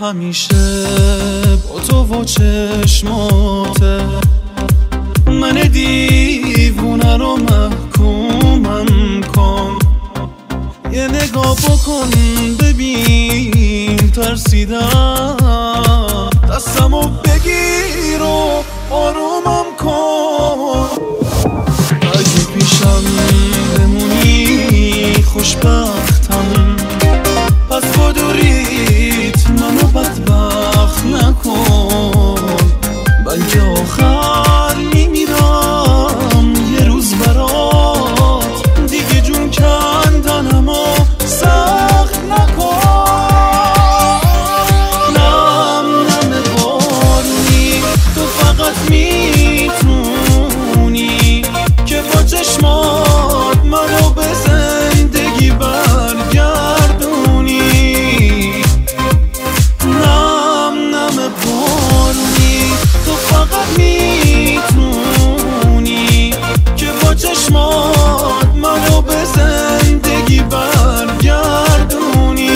همیشه با تو و چشماته من دیوونه رو محکومم کن یه نگاه بکن ببین ترسیدم دستمو بگیر و آرومم کن اگه پیشم بمونی خوشبختم پس بدوریت منو بدبخت نکن بلکه آخر میمیرم یه روز برات دیگه جون کندنمو سخت نکن نم بارونی تو فقط میتونی که با چشمات منو به زندگی برگردونی نم بارونی تو فقط میتونی که با چشمات منو به زندگی برگردونی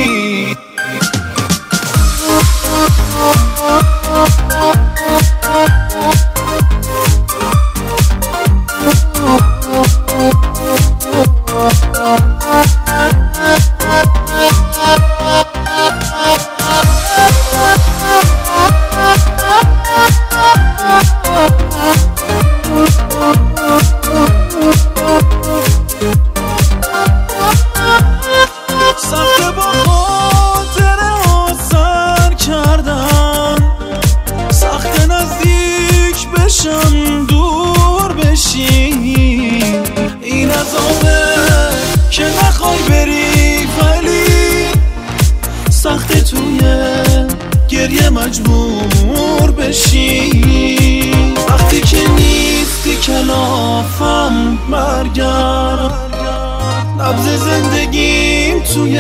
سخته با خاطره ها سر کردن سخته نزدیک بشم دور بشی این عذابه که نخوای بری ولی سخته توی گریه مجبور بشی وقتی که نیستی کلافم برگرد نبض زندگیم توی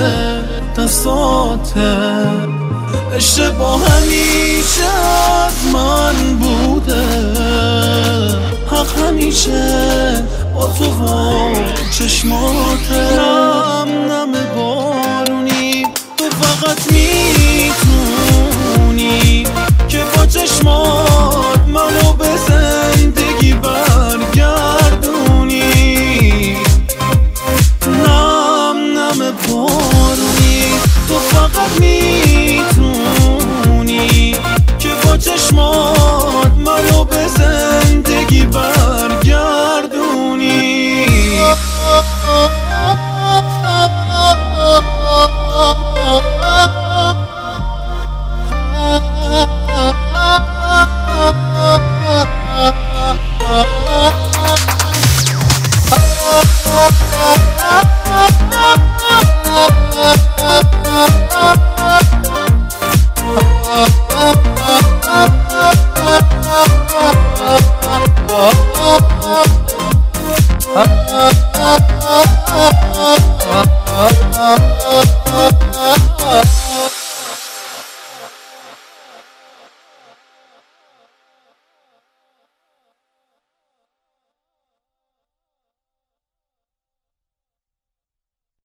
دستاته اشتباه همیشه از من بوده حق همیشه با تو و چشماته نم بارونی تو فقط میتونی که با چشمات منو به زندگی برگردونی نم بارونی تو فقط میتونی که با چشمات منو به زندگی برگردونی Oh